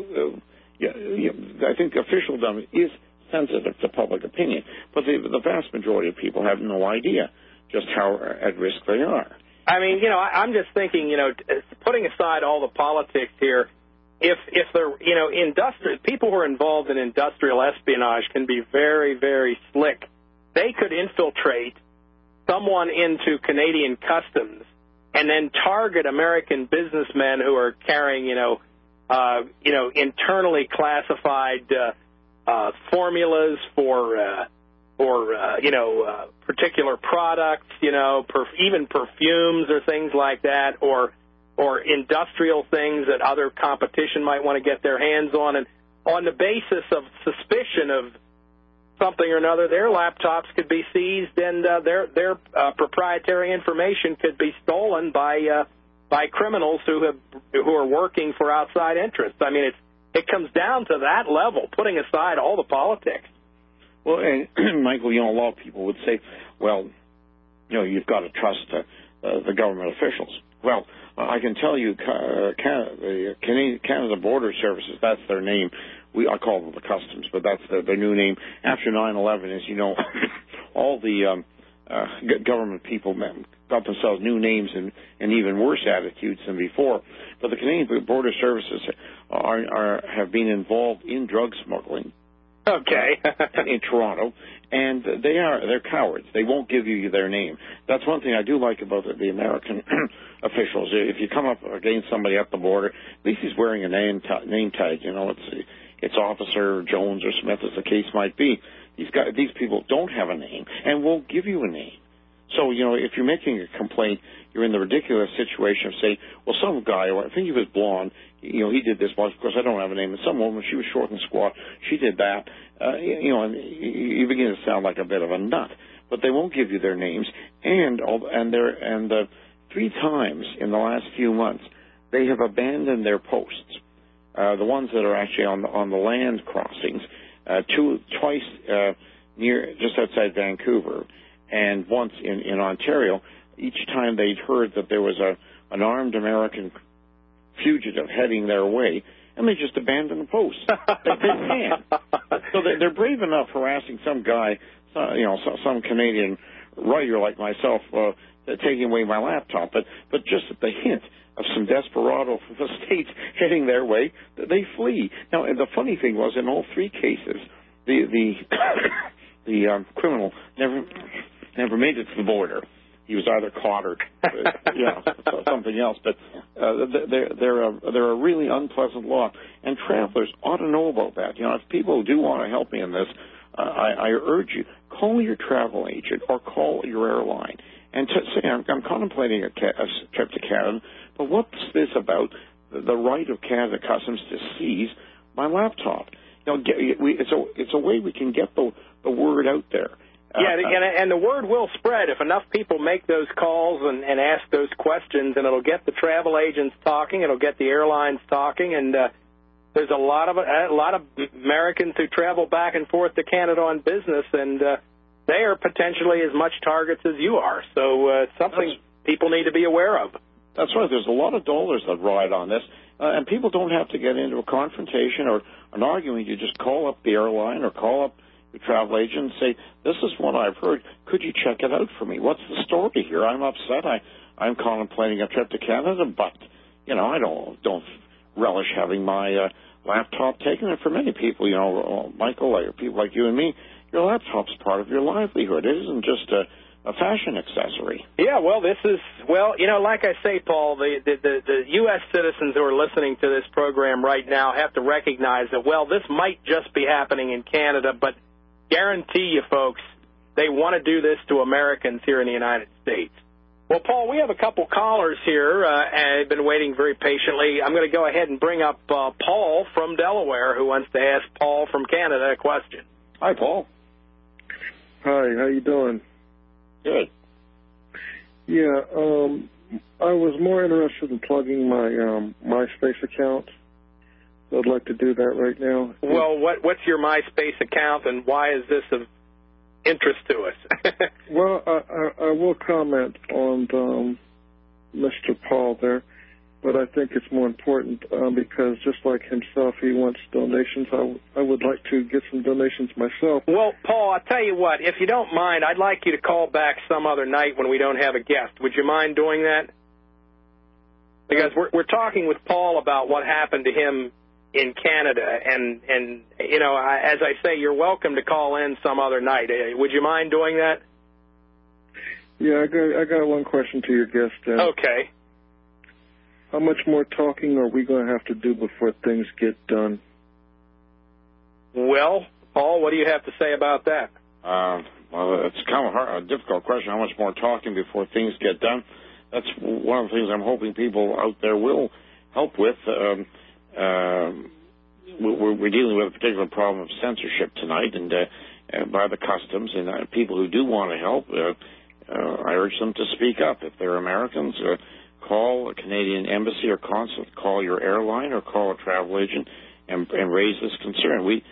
I think officialdom is sensitive to public opinion, but the vast majority of people have no idea just how at risk they are. I mean, I'm just thinking, putting aside all the politics here, if they're, industrial people who are involved in industrial espionage can be very, very slick. They could infiltrate someone into Canadian customs and then target American businessmen who are carrying, internally classified formulas for particular products, even perfumes or things like that, or industrial things that other competition might want to get their hands on. And on the basis of suspicion of something or another, their laptops could be seized and their proprietary information could be stolen by criminals who are working for outside interests. I mean, it comes down to that level, putting aside all the politics. Well, and Michael, a lot of people would say, well, you've got to trust the government officials. Well, I can tell you, Canada Border Services, that's their name. I call them the Customs, but that's their new name. After 9/11, as you know, all the government people got themselves new names and even worse attitudes than before. But the Canadian Border Services have been involved in drug smuggling. Okay. In Toronto, and they're cowards. They won't give you their name. That's one thing I do like about the American officials. If you come up against somebody at the border, at least he's wearing a name tag. It's Officer Jones or Smith, as the case might be. These people don't have a name and won't give you a name. So, if you're making a complaint, you're in the ridiculous situation of saying, well, some guy, I think he was blonde, he did this. Well, of course, I don't have a name. And some woman, she was short and squat, she did that. And you begin to sound like a bit of a nut. But they won't give you their names. And 3 times in the last few months, they have abandoned their posts. The ones that are actually on the land crossings, twice near just outside Vancouver, and once in Ontario. Each time they'd heard that there was an armed American fugitive heading their way, and they just abandoned the post. They can't. So they're brave enough harassing some guy, some Canadian writer like myself, taking away my laptop. But just at the hint of some desperado from the States heading their way, they flee. Now, and the funny thing was, in all 3 cases, the criminal never made it to the border. He was either caught or something else. But they're a really unpleasant law, and travelers ought to know about that. If people do want to help me in this, I urge you, call your travel agent or call your airline and say, I'm contemplating a trip to Canada, but what's this about the right of Canada Customs to seize my laptop? It's a way we can get the word out there. And the word will spread if enough people make those calls and ask those questions, and it'll get the travel agents talking, it'll get the airlines talking, and there's a lot of Americans who travel back and forth to Canada on business, and they are potentially as much targets as you are. So it's something people need to be aware of. That's right. There's a lot of dollars that ride on this, and people don't have to get into a confrontation or an argument. You just call up the airline or call up the travel agent and say, this is what I've heard. Could you check it out for me? What's the story here? I'm upset. I'm contemplating a trip to Canada, but, I don't relish having my laptop taken. And for many people, Michael, or people like you and me, your laptop's part of your livelihood. It isn't just a fashion accessory. Yeah, well, like I say, Paul, the U.S. citizens who are listening to this program right now have to recognize that, this might just be happening in Canada, but guarantee you, folks, they want to do this to Americans here in the United States. Well, Paul, we have a couple callers here, and I've been waiting very patiently. I'm going to go ahead and bring up Paul from Delaware, who wants to ask Paul from Canada a question. Hi, Paul. Hi, how you doing? Good. Yeah, I was more interested in plugging my MySpace account. I'd like to do that right now. Well, what's your MySpace account, and why is this of interest to us? Well, I will comment on Mr. Paul there, but I think it's more important because just like himself, he wants donations. I would like to get some donations myself. Well, Paul, I'll tell you what, if you don't mind, I'd like you to call back some other night when we don't have a guest. Would you mind doing that? Because we're talking with Paul about what happened to him in Canada, and as I say, you're welcome to call in some other night. Would you mind doing that? Yeah, I got one question to your guest. Okay. How much more talking are we going to have to do before things get done? Well, Paul, what do you have to say about that? Well, it's kind of a difficult question. How much more talking before things get done? That's one of the things I'm hoping people out there will help with. we're dealing with a particular problem of censorship tonight, and by the customs, and people who do want to help, I urge them to speak up. If they're Americans, call a Canadian embassy or consulate, call your airline, or call a travel agent, and raise this concern. We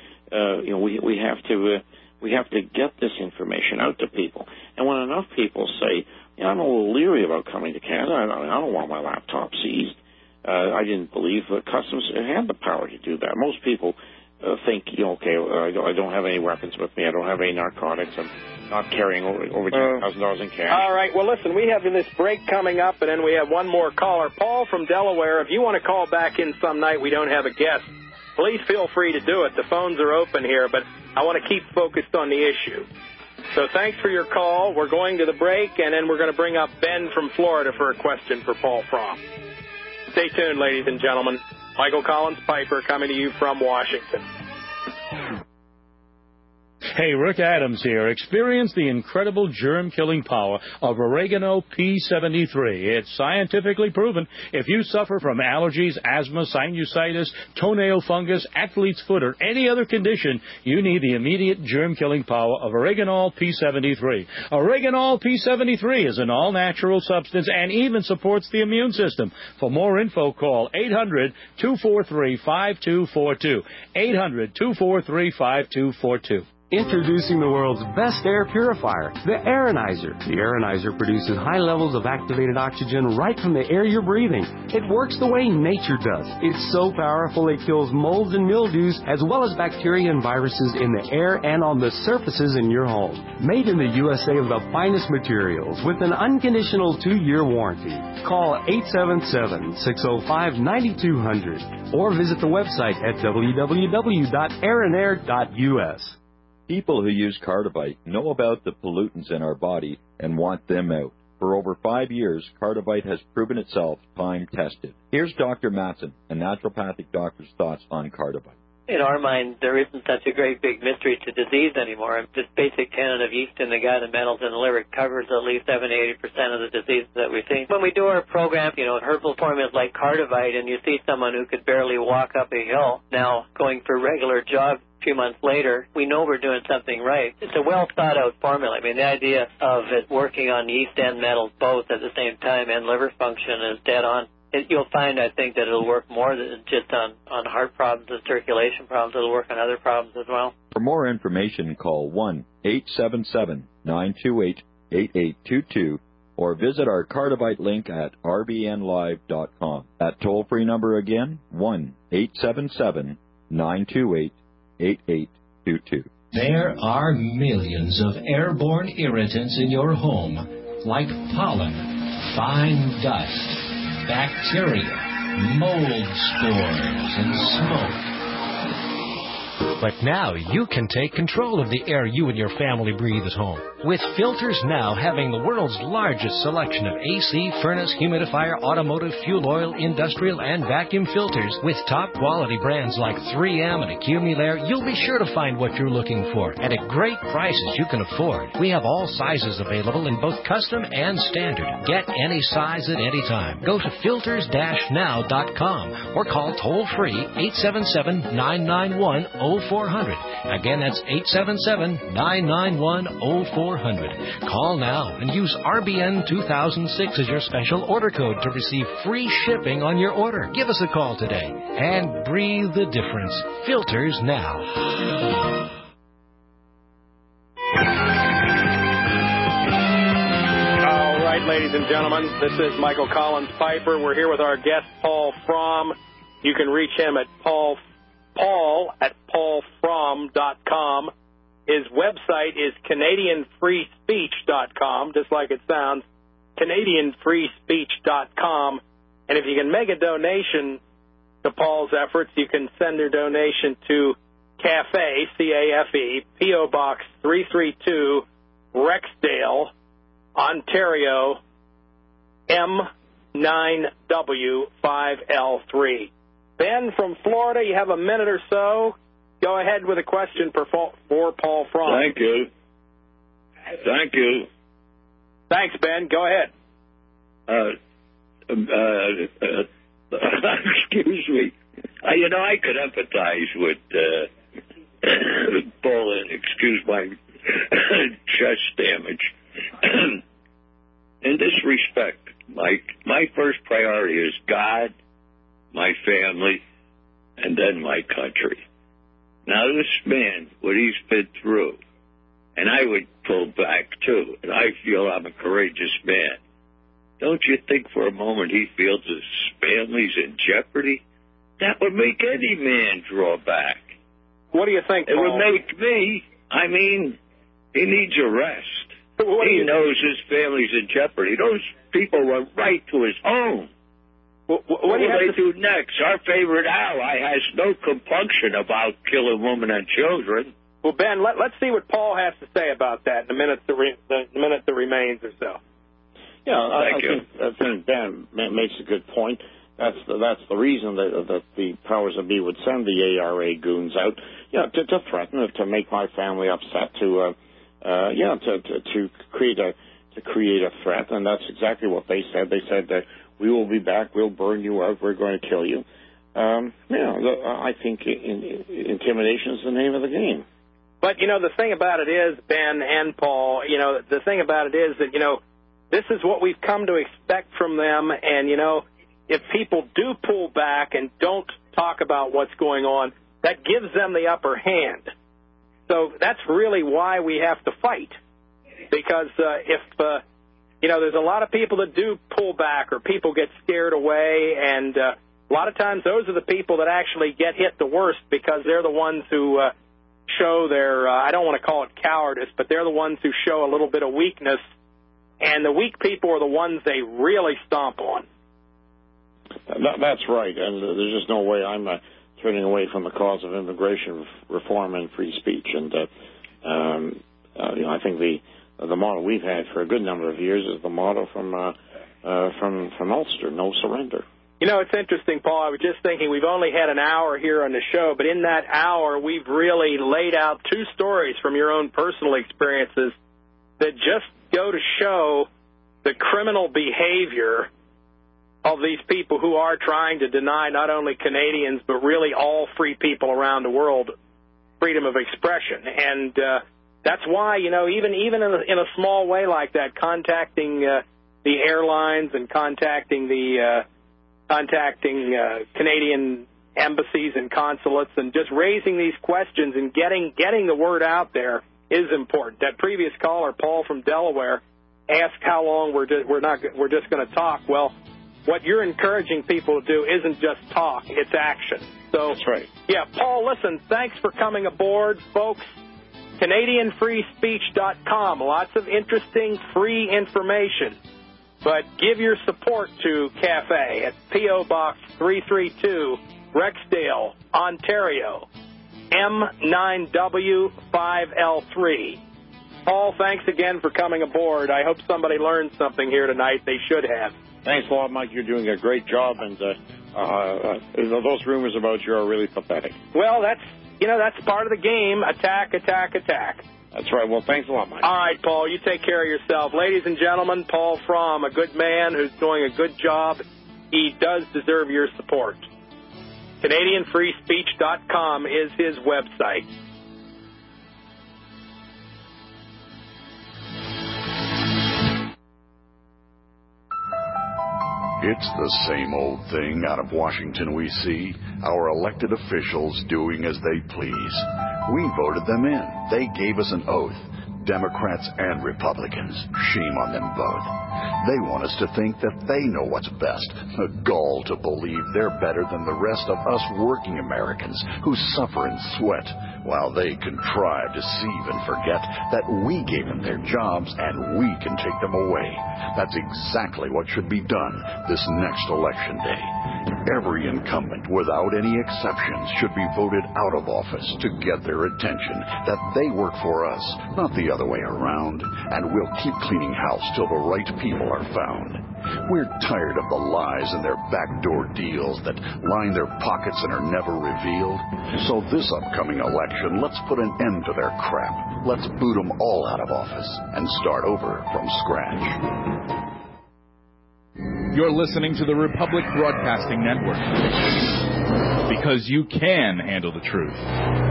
have to get this information out to people. And when enough people say, I'm a little leery about coming to Canada, I don't want my laptop seized, I didn't believe that customs had the power to do that. Most people think, I don't have any weapons with me, I don't have any narcotics, I'm not carrying over $10,000 in cash. All right, well, listen, we have this break coming up, and then we have one more caller. Paul from Delaware, if you want to call back in some night we don't have a guest, please feel free to do it. The phones are open here, but I want to keep focused on the issue. So thanks for your call. We're going to the break, and then we're going to bring up Ben from Florida for a question for Paul Fromm. Stay tuned, ladies and gentlemen. Michael Collins Piper coming to you from Washington. Hey, Rick Adams here. Experience the incredible germ-killing power of Oregano P73. It's scientifically proven if you suffer from allergies, asthma, sinusitis, toenail fungus, athlete's foot, or any other condition, you need the immediate germ-killing power of Oreganol P73. Oreganol P73 is an all-natural substance and even supports the immune system. For more info, call 800-243-5242. 800-243-5242. Introducing the world's best air purifier, the Aironizer. The Aironizer produces high levels of activated oxygen right from the air you're breathing. It works the way nature does. It's so powerful it kills molds and mildews as well as bacteria and viruses in the air and on the surfaces in your home. Made in the USA of the finest materials with an unconditional 2-year warranty. Call 877-605-9200 or visit the website at www.aeronair.us. People who use Cardivite know about the pollutants in our body and want them out. For over 5 years, Cardivite has proven itself time-tested. Here's Dr. Matson, a naturopathic doctor's thoughts on Cardivite. In our mind, there isn't such a great big mystery to disease anymore. This basic tenet of yeast in the gut and metals in the liver covers at least 70-80% of the diseases that we see. When we do our program, herbal formulas like Cardivite, and you see someone who could barely walk up a hill now going for regular jogs, a few months later, we know we're doing something right. It's a well-thought-out formula. I mean, the idea of it working on yeast and metals both at the same time and liver function is dead on. You'll find, I think, that it'll work more than just on heart problems and circulation problems. It'll work on other problems as well. For more information, call 1-877-928-8822 or visit our Cardivite link at rbnlive.com. That toll-free number again, 1-877-928-8822. There are millions of airborne irritants in your home, like pollen, fine dust, bacteria, mold spores, and smoke. But now you can take control of the air you and your family breathe at home. With Filters Now having the world's largest selection of AC, furnace, humidifier, automotive, fuel oil, industrial, and vacuum filters with top quality brands like 3M and Accumulair, you'll be sure to find what you're looking for at a great prices you can afford. We have all sizes available in both custom and standard. Get any size at any time. Go to filters-now.com or call toll-free 877-991-0400. Again, that's 877-991-0400. Call now and use RBN 2006 as your special order code to receive free shipping on your order. Give us a call today and breathe the difference. Filters Now. All right, ladies and gentlemen, this is Michael Collins Piper. We're here with our guest, Paul Fromm. You can reach him at Paul at paulfromm.com. His website is CanadianFreeSpeech.com, just like it sounds, CanadianFreeSpeech.com. And if you can make a donation to Paul's efforts, you can send your donation to CAFE, C-A-F-E, P.O. Box 332, Rexdale, Ontario, M9W5L3. Ben from Florida, you have a minute or so. Go ahead with a question for Paul Fromm. Thank you. Thanks, Ben. Go ahead. Excuse me. I could empathize with Paul, excuse my chest damage. In this respect, my first priority is God, my family, and then my country. Now, this man, what he's been through, and I would pull back, too, and I feel I'm a courageous man. Don't you think for a moment he feels his family's in jeopardy? That would make any man draw back. What do you think, Paul? It would make me. I mean, he needs a rest. He knows his family's in jeopardy. Those people went right to his home. What will they do next? Our favorite ally has no compunction about killing women and children. Well, Ben, let's see what Paul has to say about that in the minute that remains or so. Yeah, I think Ben makes a good point. That's the reason that the powers that be would send the ARA goons out, to threaten, to make my family upset, to create a threat, and that's exactly what they said. They said that we will be back, we'll burn you out, we're going to kill you. I think intimidation is the name of the game. But the thing about it is, Ben and Paul, the thing about it is that this is what we've come to expect from them, and if people do pull back and don't talk about what's going on, that gives them the upper hand. So that's really why we have to fight, because if there's a lot of people that do pull back or people get scared away, and a lot of times those are the people that actually get hit the worst because they're the ones who show their, I don't want to call it cowardice, but they're the ones who show a little bit of weakness, and the weak people are the ones they really stomp on. That's right, and there's just no way I'm turning away from the cause of immigration reform and free speech. And I think the model we've had for a good number of years is the model from Ulster, no surrender. It's interesting, Paul. I was just thinking we've only had an hour here on the show, but in that hour we've really laid out two stories from your own personal experiences that just go to show the criminal behavior of these people who are trying to deny not only Canadians but really all free people around the world freedom of expression. And that's why, even in a small way like that, contacting the airlines and contacting Canadian embassies and consulates and just raising these questions and getting the word out there is important. That previous caller, Paul from Delaware, asked how long we're just going to talk. Well, what you're encouraging people to do isn't just talk, it's action. So, that's right. Yeah, Paul, listen, thanks for coming aboard, folks. CanadianFreeSpeech.com. Lots of interesting free information. But give your support to CAFE at P.O. Box 332, Rexdale, Ontario, M9W5L3. Paul, thanks again for coming aboard. I hope somebody learned something here tonight. They should have. Thanks a lot, Mike. You're doing a great job, and those rumors about you are really pathetic. Well, that's part of the game. Attack, attack, attack. That's right. Well, thanks a lot, Mike. All right, Paul, you take care of yourself. Ladies and gentlemen, Paul Fromm, a good man who's doing a good job. He does deserve your support. CanadianFreeSpeech.com is his website. It's the same old thing out of Washington we see, our elected officials doing as they please. We voted them in. They gave us an oath. Democrats and Republicans. Shame on them both. They want us to think that they know what's best. A gall to believe they're better than the rest of us working Americans who suffer and sweat while they contrive, deceive, and forget that we gave them their jobs and we can take them away. That's exactly what should be done this next election day. Every incumbent, without any exceptions, should be voted out of office to get their attention, that they work for us, not the other way around, and we'll keep cleaning house till the right people are found. We're tired of the lies and their backdoor deals that line their pockets and are never revealed. So this upcoming election, let's put an end to their crap. Let's boot them all out of office and start over from scratch. You're listening to the Republic Broadcasting Network. because you can handle the truth.